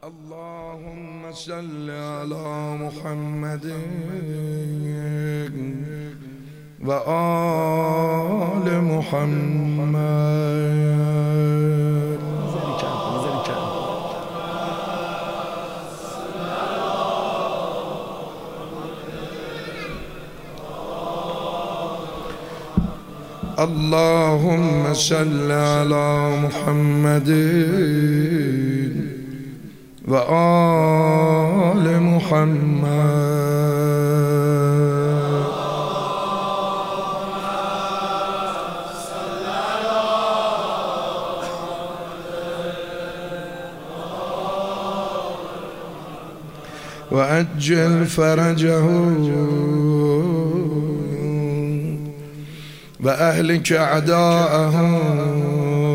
اللهم صل على محمد و آل محمد. اللهم صل على محمد و آل محمد. و عجل فرجه و اهلك اعداءهم.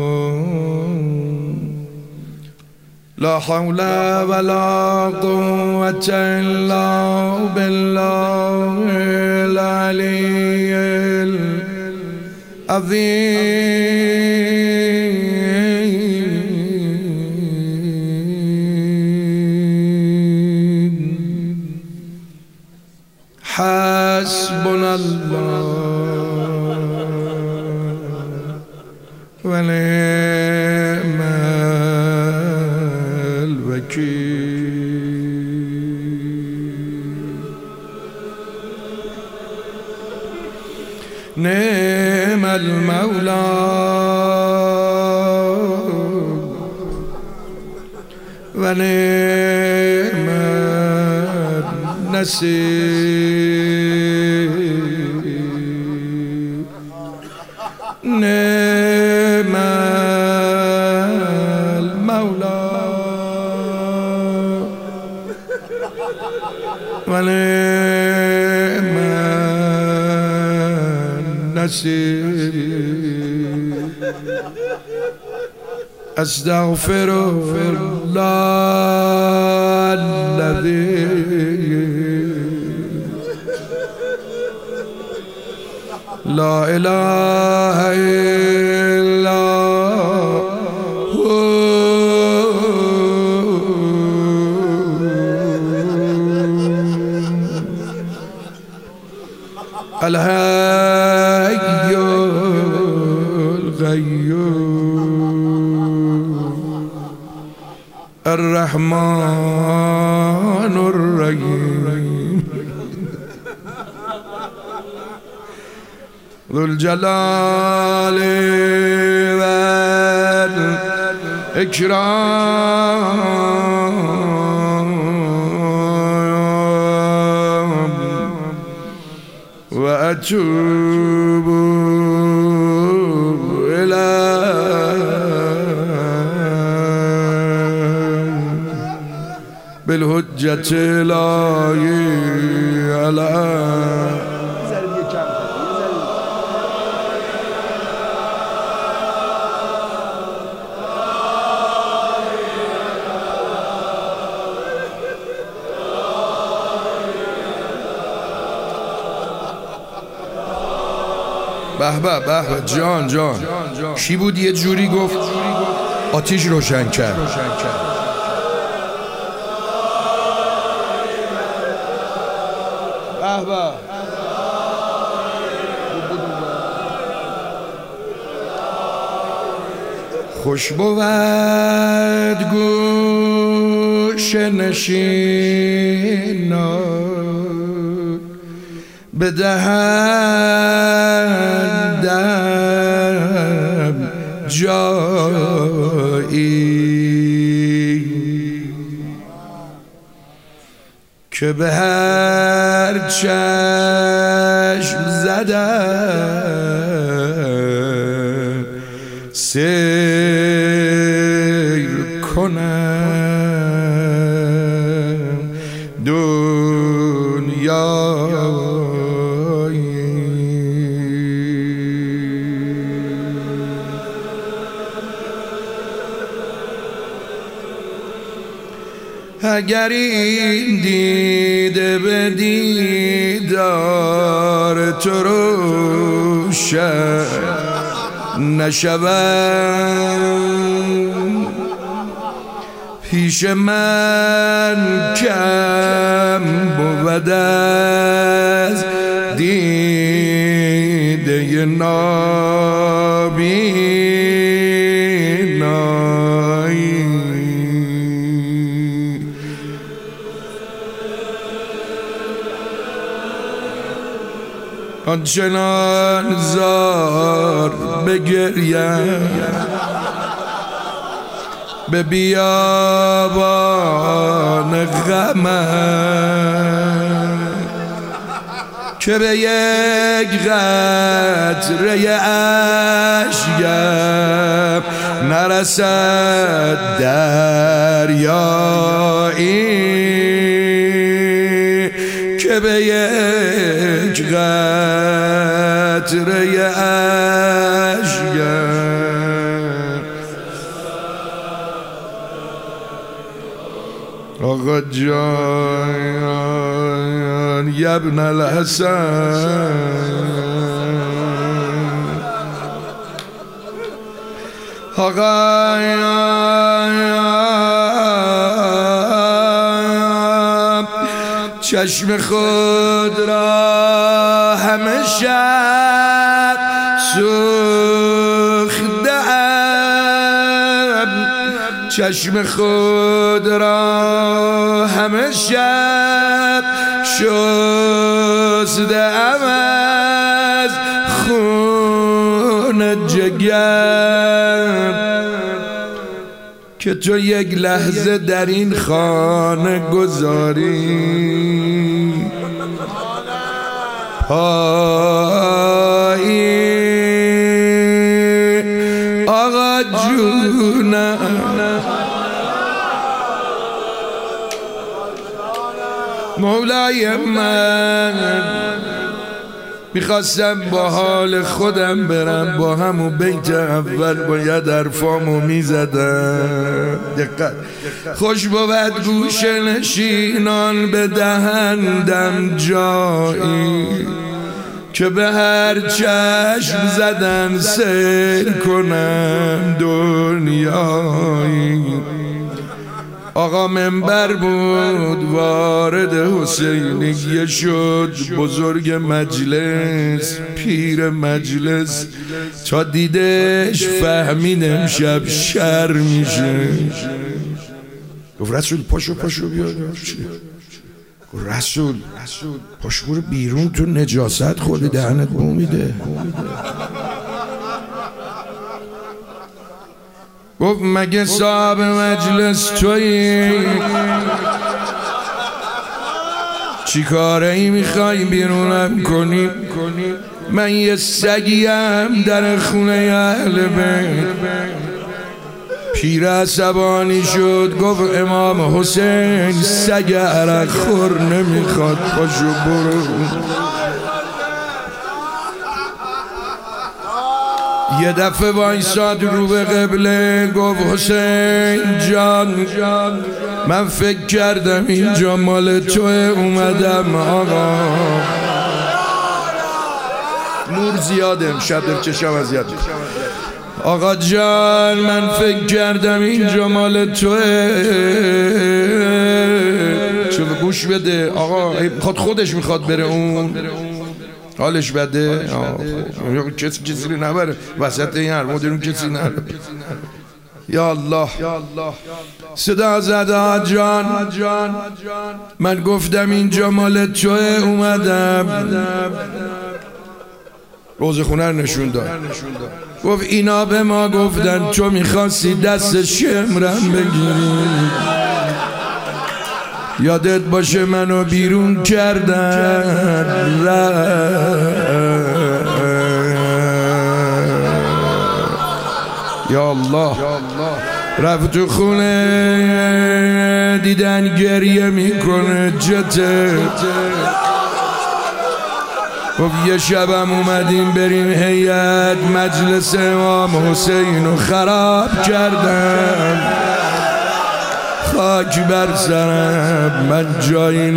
لا حول ولا قوة إلا بالله العلي العظيم. حسبنا الله ونعم نعم المولى ونعم النصير. نعم المولى ونعم النصير. أستغفر الله الذي لا إله إلا هو الحي القيوم الرحمن الرحيم ذو الجلال والإكرام. وأتوب إليه بالحجة الإلهية على به به به جان جان. کی بود یه جوری گفت آتیش روشن کرد. به به خوش بود گوش نشینان بدهندم جایی که به هر چشم زدم سیر کنم دنیا. اگر این دیده به دیدار تو روشن نشود پیش من کم بود از دیده نابینایی آنچنان زار بگریم به بیابان غمم که به یک قطره اشکم نرسد دریایی که به یک قطره اشکم. آقا جان یا ابن الحسن آقا چشم خود را همه شب سوخته‌ام چشم خود را همه شب شسته‌ام از خون جگر که تو یک لحظه در این خانه گذاری پایی آقا جونم مولای من میخواستم با حال خودم برم با همون بیت اول باید حرفامو میزدم. دقت خوش بود گوش نشینان به دهندم جایی که به هر چشم زدن سیر کنم دنیایی. آقا منبر بود وارد حسینیه شد بزرگ مجلس پیر مجلس تا دیدش فهمید امشب شر میشه. گفت رسول پاشو بیاد. گفت رسول پاشو برو بیرون تو نجاست خودی دهنت بو میده. گفت مگه صاحب مجلس تویی چی کاره ای میخوای بیرونم کنی؟ من یه سگیم در خونه اهل بیت. پیر عصبانی شد گفت امام حسین سگ عرق خور نمیخواد پاشو برو. یه دفعه وایساد رو به قبله گفت حسین جان من فکر کردم اینجا مال توه اومدم. آقا نور زیاده امشب در چشم اذیت. آقا جان من فکر کردم اینجا مال توه. چون گوش بده آقا خودش میخواد بره اون حالش بده کسی نبره وسط این هر مدرون کسی نبره. یا الله صدا زد جان من گفتم اینجا مال توه اومدم. روز خونه رو نشون داد گفت اینا به ما گفتن تو میخواستی دست شمرم بگیری یادت باشه منو بیرون کردن. یا الله رفت تو خونه دیدن گریه میکنه جته. گفت یه شبم اومدیم بریم هیئت مجلس امام حسین رو خراب کردن. خاک بر سرم من جایی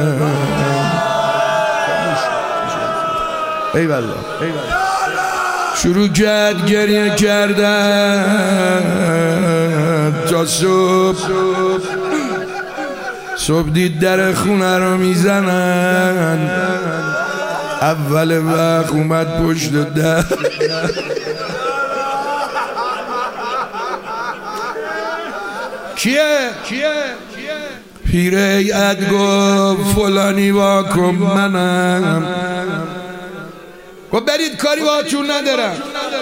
ندارم. ای والله شروع کرد گریه کردن تا صبح دید در خونه رو میزنن. اول وقت اومد پشت در کیه؟ پیر هیئت گفت فلانی واکن منم. گفت برید کاری باهاتون ندارم.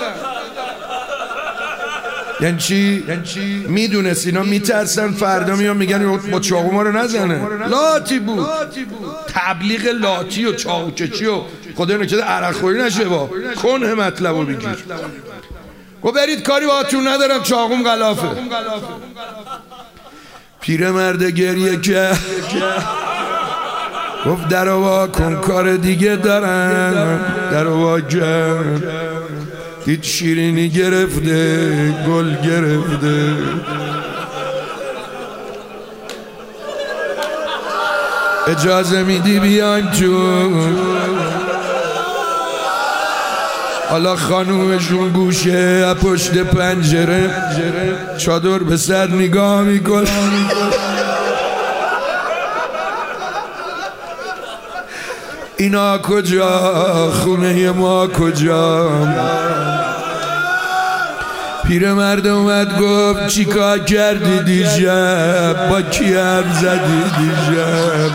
یعنی چی؟ میدونست اینا میترسن فردا میان میگن با چاقو ما رو نزنه. لاتی بود، تبلیغ لاتی و چاقوکشی و خدا اینو که عرق خوری نشه با کنه مطلب رو بگیر. گفت برید کاری باهاتون ندارم چاقوم غلافه. پیرمرد گریه کرد گفت درو وا کن کار دیگه دارم. درو وا کرد دید شیرینی گرفته گل گرفته. اجازه میدی بیایم تو؟ حالا خانومشون گوشه پشت پنجره چادر به سر نگاه میکن. اینا کجا؟ خونه ما کجا؟ پیرمرد اومد گفت چی کار کردی دیشب؟ با کی حرف زدی دیشب؟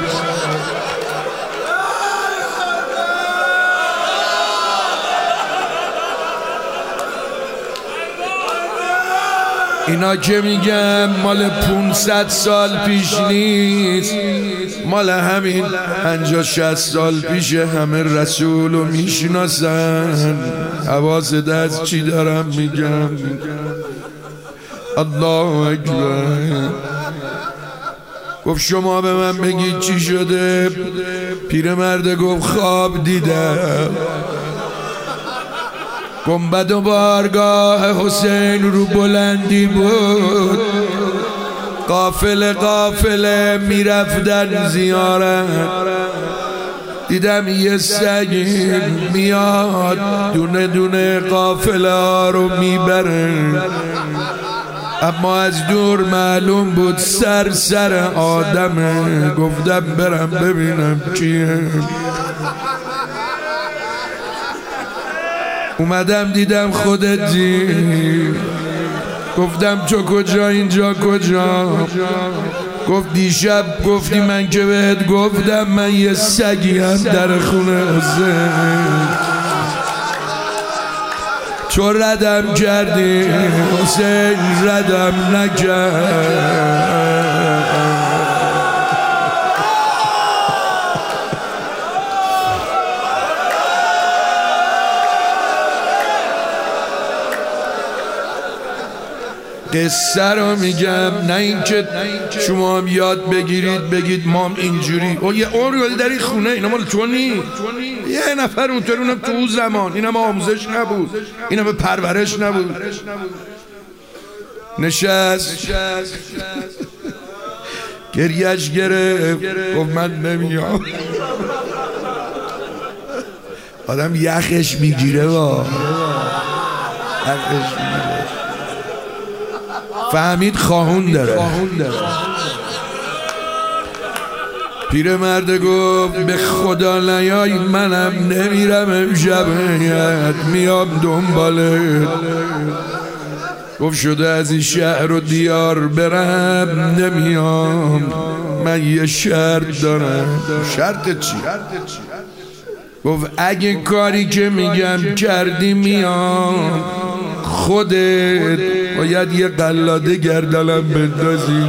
اینا که میگم مال 500 سال پیش نیست، مال همین 50-60 سال پیش. همه رسولو میشناسن. حواست از چی دارم میگم؟ الله اکبر. گفت شما به من بگید چی شده؟ پیرمرد گفت خواب دیدم گنبد و بارگاه حسین رو بلندی بود. قافله میرفتن زیارت. دیدم یه سگ میاد دونه دونه قافله ها رو میبره، اما از دور معلوم بود سر آدمه. گفتم برم ببینم کیه. اومدم دیدم خودتی. گفتم تو کجا؟ اینجا کجا؟ گفت دیشب گفتی من که بهت گفتم من یه سگی هم در خونه حسین. تو ردم کردی حسین ردم نکرد. قصه رو میگم نه اینکه شما هم یاد بگیرید بگید ما هم اینجوری. او یه عمری در این خونه اینا مال تو نی. یه نفر اونطور اونم تو زمان اینا به آموزش نبود، اینا به پرورش نبود. نشست گریهش گرفت گفت من نمیام. آدم یخش میگیره با یخش میگیره. فهمید خواهون داره. پیرمرد گفت به خدا نیای منم نمیرم امشب، میام دنبالت. گفت شده از این شهر و دیار برم نمیام، من یه شرط دارم. شرط چی؟ گفت اگه کاری که میگم کردی میام، خودت باید یه قلاده گردنم بندازی.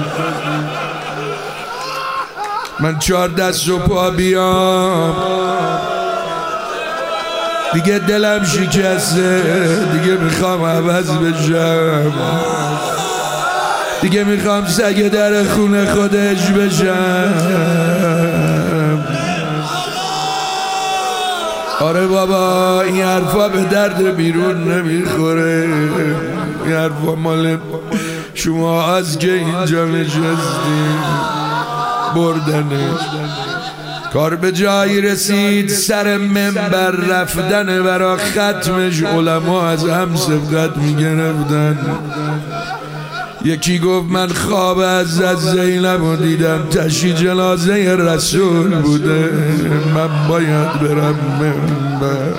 من 4 دست و پا بیام دیگه دلم شکسته، دیگه میخوام عوض بشم، دیگه میخوام سگ در خونه خودش بشم. آره بابا این حرفا به درد بیرون نمیخوره. این حرفا مال شما از که اینجا نشستی بردنش. کار به جایی رسید سر منبر رفتن برا ختمش علما از هم سبقت میگرفتن. یکی گفت من خواب از زینب رو دیدم تشییع جنازه رسول بوده، من باید برم منبر.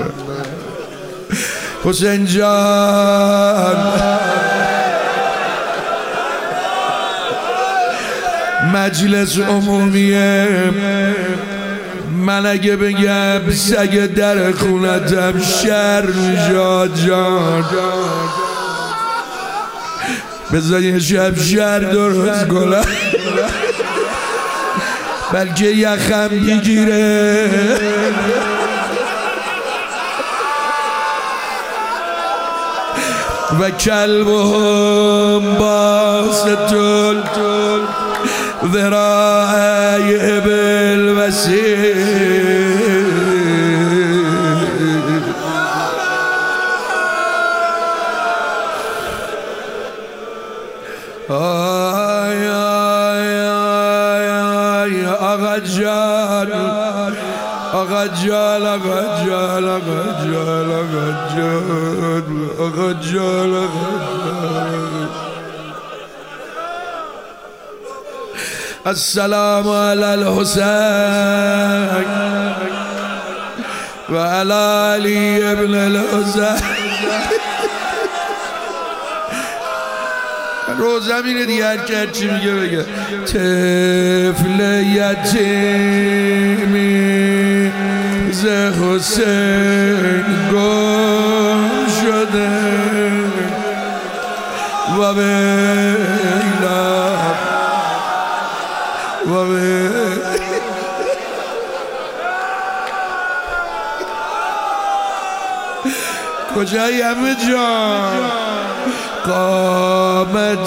حسین جان مجلس عمومیه، من اگه بگم سگ در خونتم شر میشد جان، بذار یه شب شر درست کنم بلکه یخم بگیره. و کلبهم باسط ذراعی بالوسیل. آی آی آی آقا جان آقا جان آقا جان آقا جان آقا جان آقا جان آقا جان. السلام علی الحسین و علی علی ابن الحسین. روزم اینه دیگه، هر که هرچی میگه بگه. طفل یتیمی ز حسین گم شده و ویلا و کجایی همه جان؟ قامت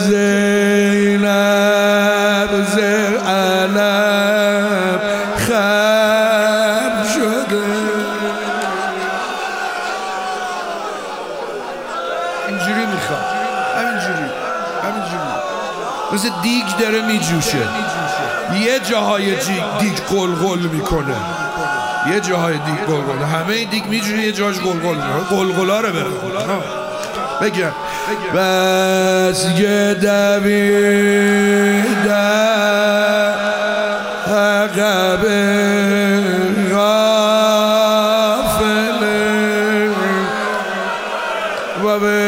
زینب ز علم خم شده. اینجوری میخواد، همینجوری مثل دیگ داره میجوشه، یه جاهای دیگ قلقل میکنه، یه جاهای دیگ قلقل، همه این دیگ میجوشه یه جاش قلقل میکنه، قلقلا رو بره بگم. بس که دویدم عقب غافله و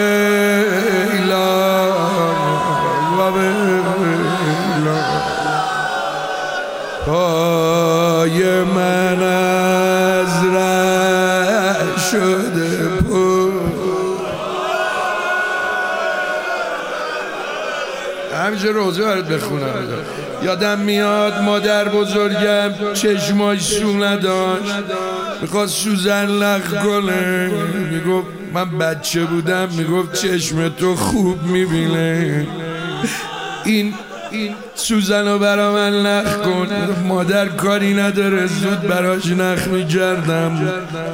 ویلا و ویلا. پای من از ره شده همینجا روزه برات بخونم. یادم میاد مادر بزرگم چشماش سو نداشت، میخواست سوزن لخ کنه، میگفت من بچه بودم، میگفت چشم تو خوب میبینه، این سوزن رو برا من نخ کن. مادر کاری نداره، زود براش نخ میکردم.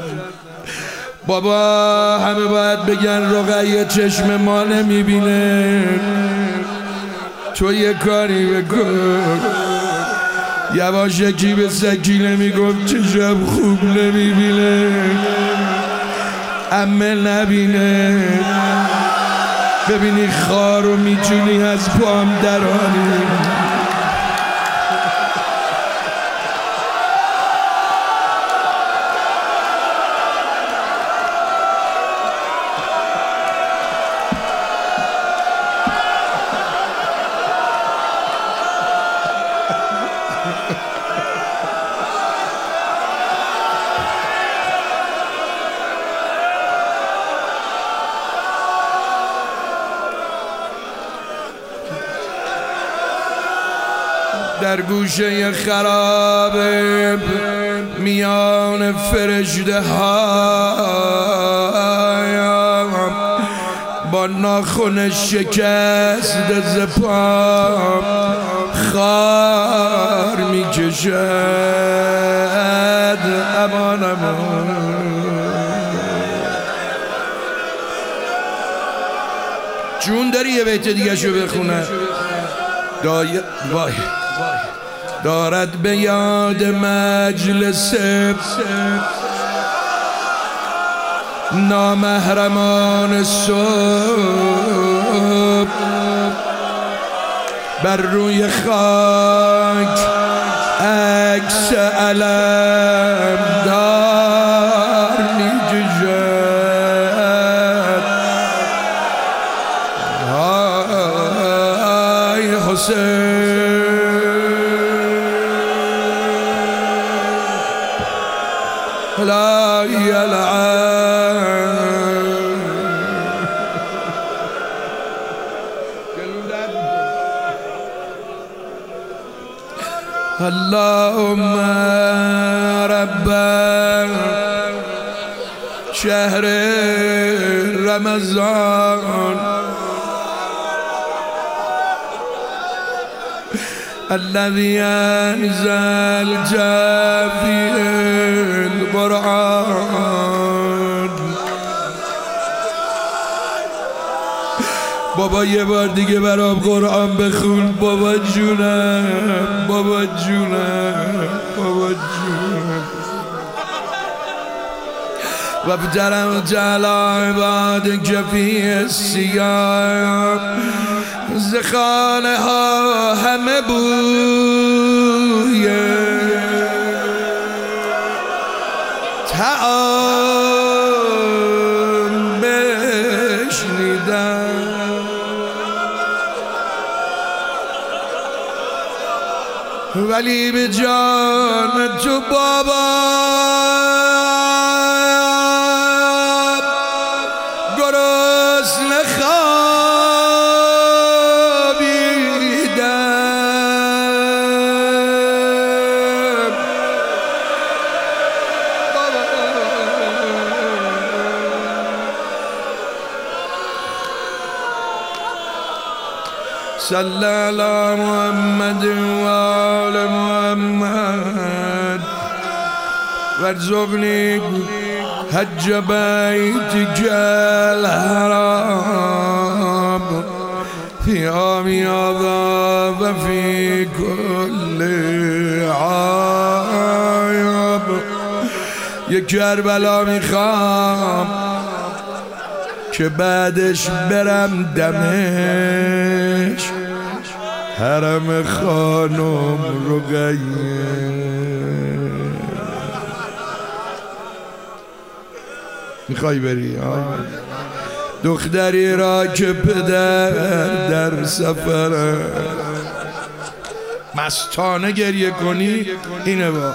بابا همه باید بگن رقیه چشم ما نمیبینه، تو یه کاری بکن. یواشکی به سکینه میگفت چشم خوب نمیبینه، عمه نبینه، ببینی خارو میتونی از پام درانی. در گوشه خراب میان فرشته ها با ناخن شکست ز پام خار میکشد. امان امان جون داری یه بیت دیگه شو بخونه؟ وای دارد به یاد مجلس نامحرمان صبح بر روی خاک عکس علم دار می کشد. ای حسین لا یلعن اللهم رب شهر رمضان الذي أنزلت فيه القرآن. بابا یه بار دیگه برام قرآن بخون بابا جونم، بابا جونم، بابا جونم. و بترم تعالی عبادك فی السیام زخانه ها همه بویه تعام بشنیدم ولی به جان تو بابا گرسنه خوابیدم. صلی علی محمد و آل محمد وارزقني حج بيتك الحرام في عام هذا وفي كل عام. یک کربلا میخوام که بعدش برم دمشق حرم خانم رقیه. میخوای بری؟ دختری را که پدر در سفره مستانه گریه کنی اینه با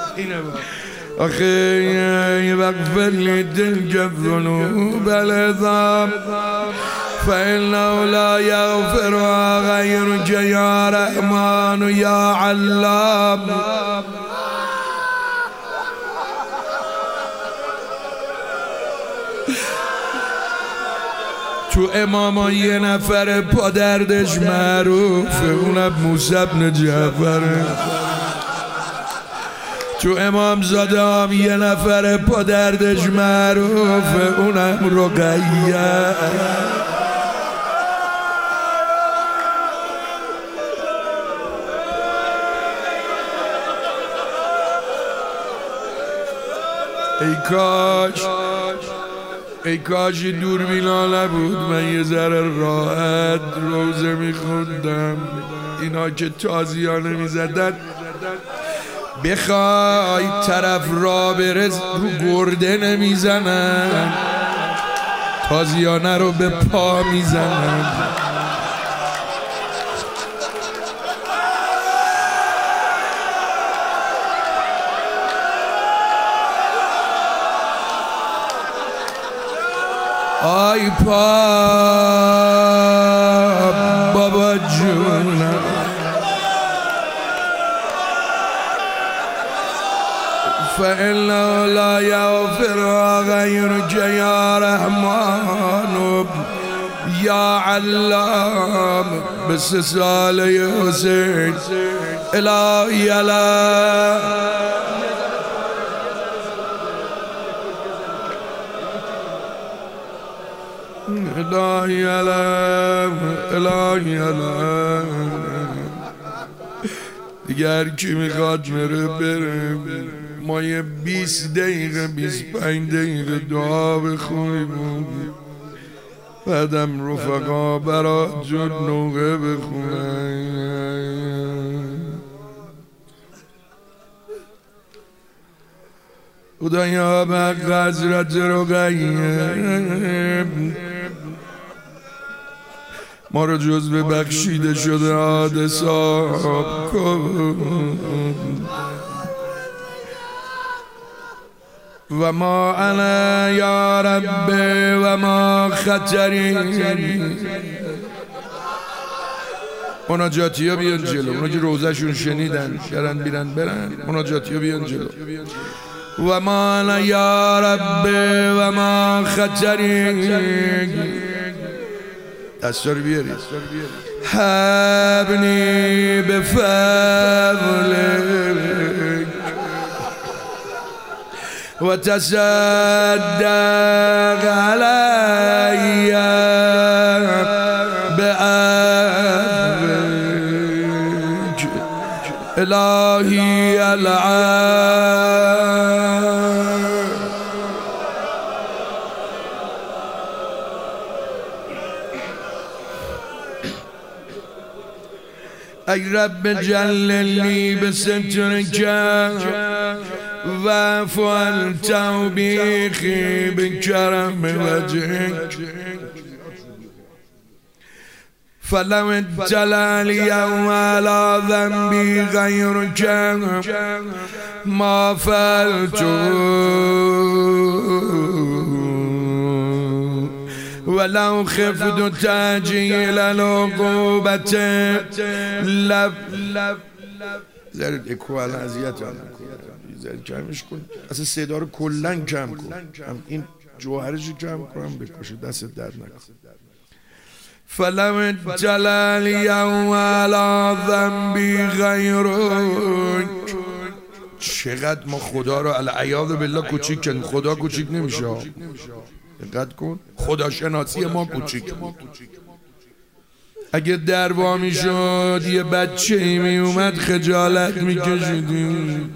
آخه واغفر لی تلک الذنوب العظام فإنه لا یغفرها غیرک یا رحمان یا علام. تو اماما یه نفر پادردش معروفه اونم موسی بن جعفره. تو امام زاده هم یه نفر پادردش معروفه اونم رقیه. ای کاش دوربینا نبود من یه ذره راحت روزه میخوندم. اینا که تازیانه میزدن بخوای طرف را برز رو گرده نمیزنن تازیانه رو به پا میزنن. آی پا بابا جونم فإنه لا یغفر غیرک یا رحمان یا علام. به 3 ساله حسین الهی الهی الهی الهی الهی دیگه هر کی میخواد بره ما یه 20 دقیقه 25 دقیقه دعا بخونیم بعدم رفقا برات جون نوغه بخونن. خدایا به حضرت رقیه ما رو جزو بخشیده شده حادثات کن و ما انا یا رب و ما خطری. مناجاتی ها بیان جلو، اونا که روزشون شنیدن دارن بیرن برن. مناجاتی ها بیان جلو. و ما انا یا رب و ما خطری. دستا رو بیاری. حبنی بفضلک و تصدق علی بعفوک الهی العالم. ای رب جللی بسترک و فعل توبیخی بکرم وجهک فلو اطلعلی على ذنبی غیرک ما فعلتو ولو خفت تعجیل العقوبت زرد اکوال اذیت زرد کمش کن، اصلا صدا رو کلن کم کن، این جوهرش کم کنم بکشه دست درد نکن. فلو جلال یوم علی ذنبی غیرک. چقدر ما خدا رو العیاذ بالله کوچیک کردیم. خدا کوچیک نمیشه، دقت کن، خدا شناسی ما کوچیک. اگه در وا میشد یه بچه ای می اومد خجالت میکشیدیم.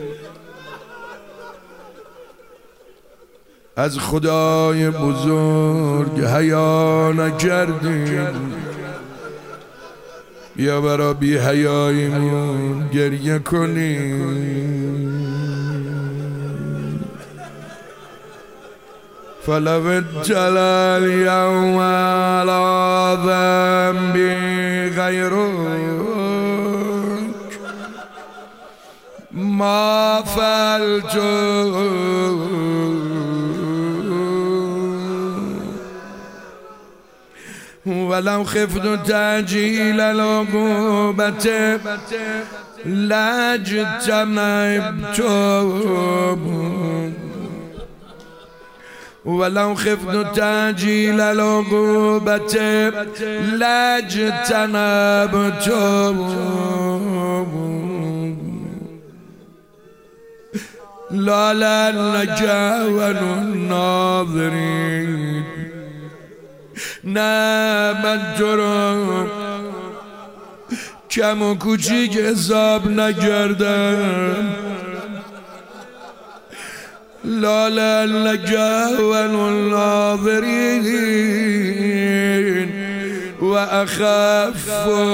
از خدای بزرگ حیا نکردیم، یا برا بی حیاییمون گریه کنیم. فلو جلال یوم علی ذنبی غیرک ما فعلتو ولو خفت تعجیل العقوبت لاجتنبتو ولو خفت تعجیل العقوبت لاجتنبتو لالا نجاون الناظرین. نه من تو رو کم و کوچیک حساب نکردم. لالا نجاون الناظرین و اخف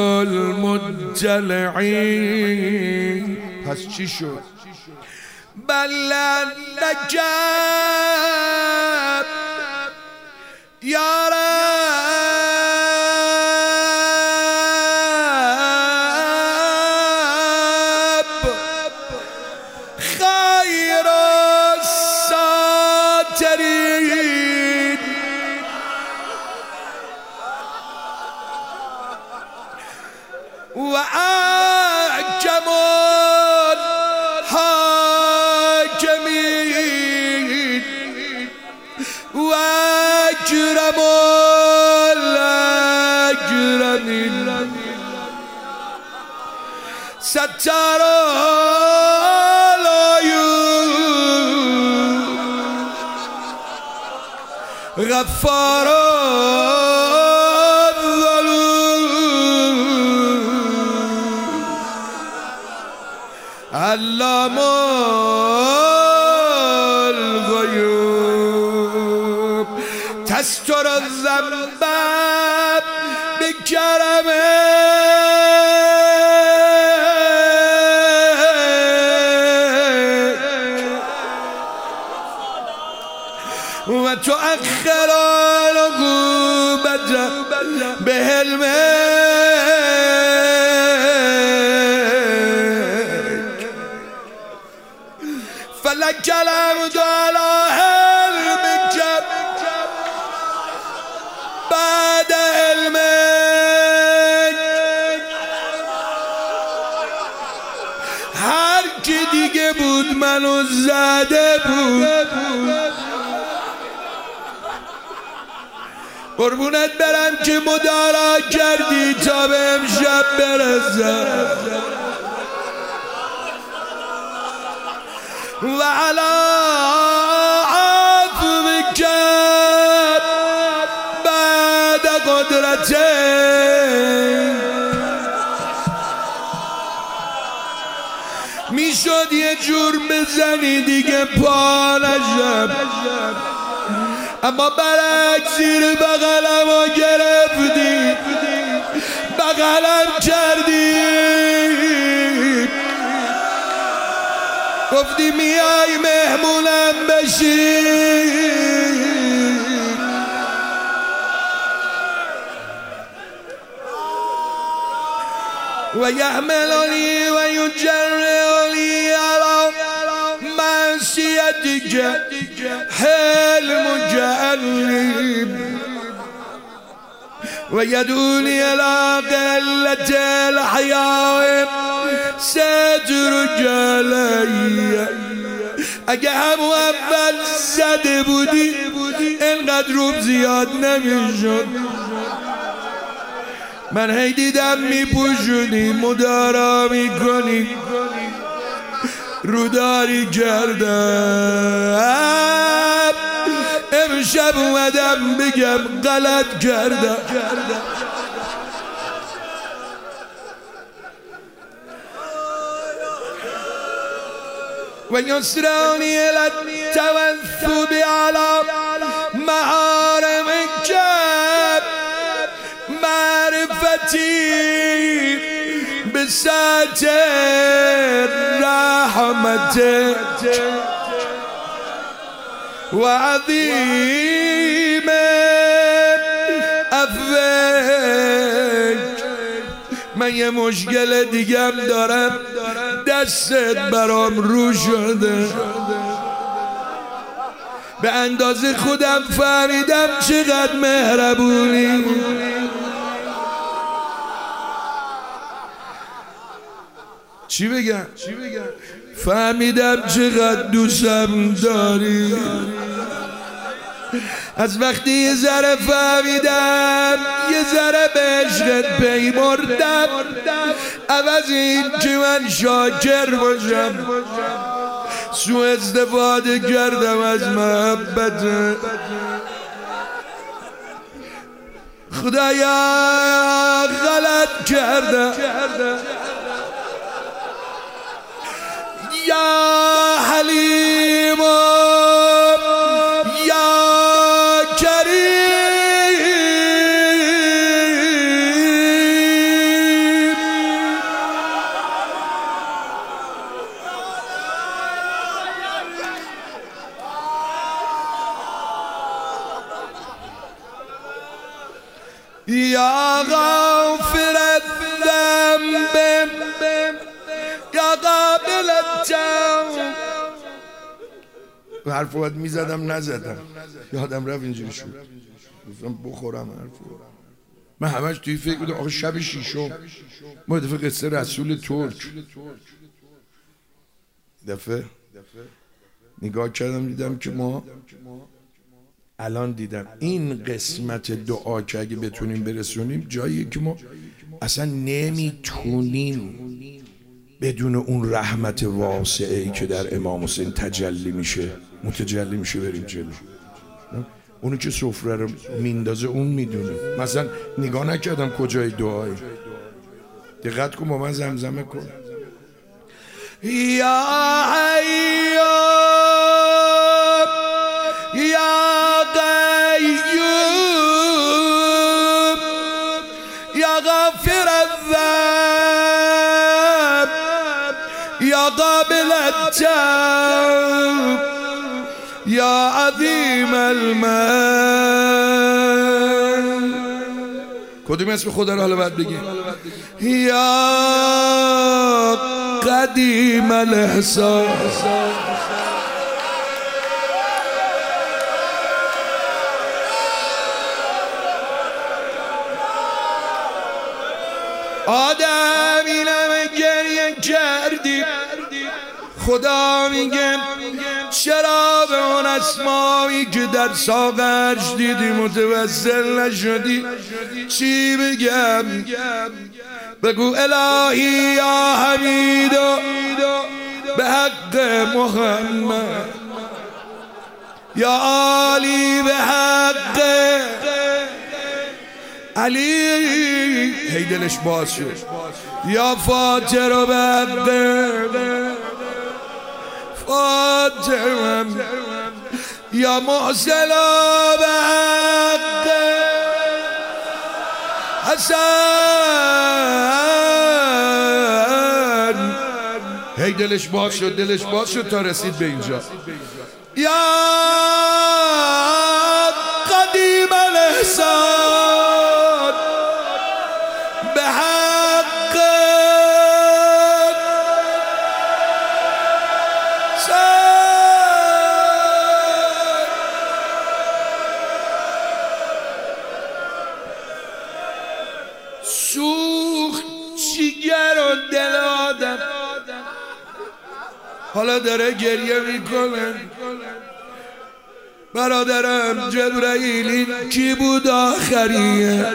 المطلعین. پس چی شد؟ بل نجاب یا رب خیر الساترین. و احکم الحاکمین و اکرم الاکرمین. ستار العیوب غفار الذنوب علام الغیوب تستر الذنب بکرمه و تؤخر العقوبة بحلمك فلك الحمد على حلمك بعد علمك. هر کی دیگه بود منو زده بود، قربونت برم که مدارا کردی تا به امشب برسم. و علی عفوک بعد قدرتک. میشد یه جور بزنی دیگه پا نشم، اما برعکس زیر بغلمو گرفتی، بغلم کردی، گفتی میای مهمونم بشی. و یحملنی و یجرنی علی معصیتک حلمک علیم و یدعونی الی قلة الحیاء سترک علی. اگه همو اول زده بودی اینقدر روب زیاد نمیشد. من هی دیدم میپوشونی، مدارا میکنی، روداری کردم. امشب اومدم بگم غلط کردم. و یسرانی التوثب علی محارمک معرفتی بسعت رحمتک و عظیم عفوک. من یه مشکل دیگم دارم، دستت برام رو شده. به اندازه خودم فهمیدم چقدر مهربونی. چی بگم؟ فهمیدم چقدر دوستم داری. از وقتی یه ذره فهمیدم، یه ذره به عشقت پیمردم، عوض این که من شاکر باشم سوء استفاده کردم از محبت. خدایا غلط کردم. یا حلیم یا کریم. یا غافر الذنب یا قابل التوب. حرف باید میزدم نزدم، یادم رفت اینجوری شد، گفتم بخورم حرفو. من همش توی فکر بودم آخه شب شیشم ما دفعه قصه رسول ترک، دفعه نگاه کردم دیدم که ما الان دیدم این قسمت دعا که اگه بتونیم برسونیم جایی که ما اصلا نمیتونیم بدون اون رحمت واسعی که در امام حسین تجلی میشه بریم جلو. اونو که سفره رو میندازه اون میدونه. مثلا نگاه نکردم کجای دعایی، دقت کن با من زمزمه کن. یا حی یا قیوم یا غافر الذنب یا قابل التوب یا عظیم المن. کدوم اسم خدا رو حالا باید بگیم؟ یا قدیم الاحسان آدم اینم گریه کردی، خدا میگه چرا به اون اسمایی که در ساغرش دیدی متوسل نشدی؟ چی بگم؟ بگو الهی یا حمیدو به حق محمد، یا علی به حق علی، هی دلش باز شد، یا فاطر به حق فاطر، یا محسن به حق حسن. هی دلش باز شد، دلش باز شد تا رسید به اینجا. یا قدیم الاحسان به حق سوخت جگر و دل آدم، حالا داره گریه میکنه. برادرم جبرائیل این کی بود آخریه؟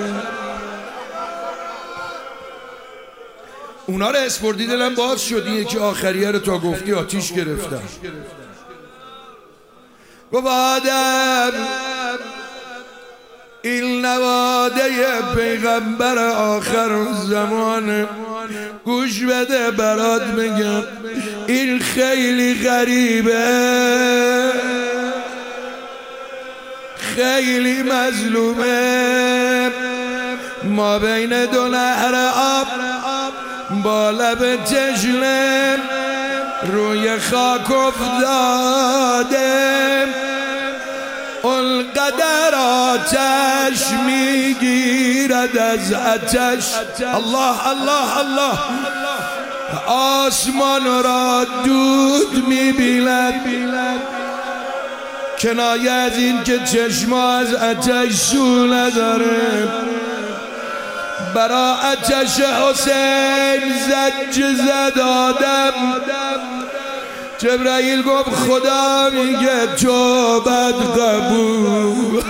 اونا رو اسپردی، دلم باز شد. این یکی آخریه رو تا گفتی آتیش گرفتم. گفت آدم این نواده پیغمبر آخر زمان، گوش بده برات میگم این خیلی غریبه، خیلی مظلومه. ما بین دو نهر آب با لب تشنه روی خاک افتاده، اونقدر آتش میگیرد از آتش. الله الله الله. آسمان را دود میبیند، کنایه از این که چشم از آتش سو نداره. برا آتش حسین زج زد آدم. جبرائیل گفت خدا میگه توبت قبول.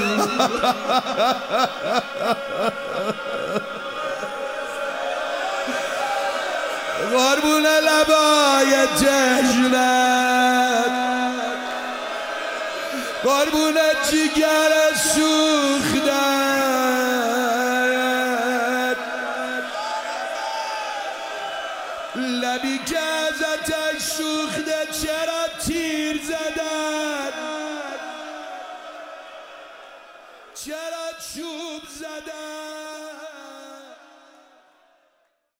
قربون لبای تشنت، قربون جگر سوختت، لبی که از آتش سوخته چرا تیر زدن؟ چرا